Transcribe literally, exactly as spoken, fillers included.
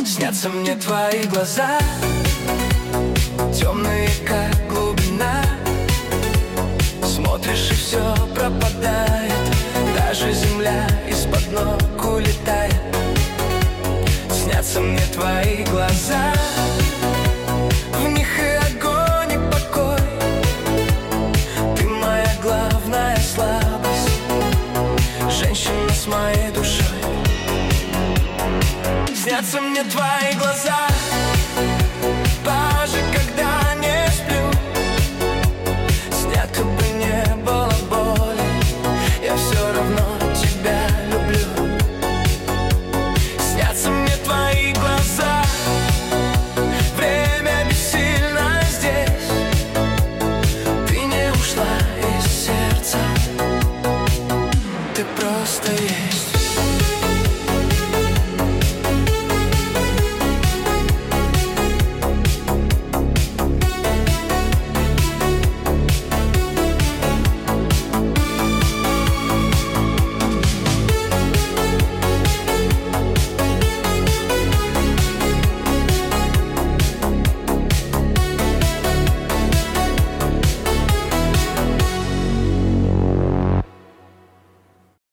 Снятся мне твои глаза, темные, как глубина. Смотришь, и все пропадает, даже земля из-под ног улетает. Снятся мне твои глаза, в них и огонь, и покой. Ты моя главная слабость, женщина с моей душой. Снятся мне твои глаза.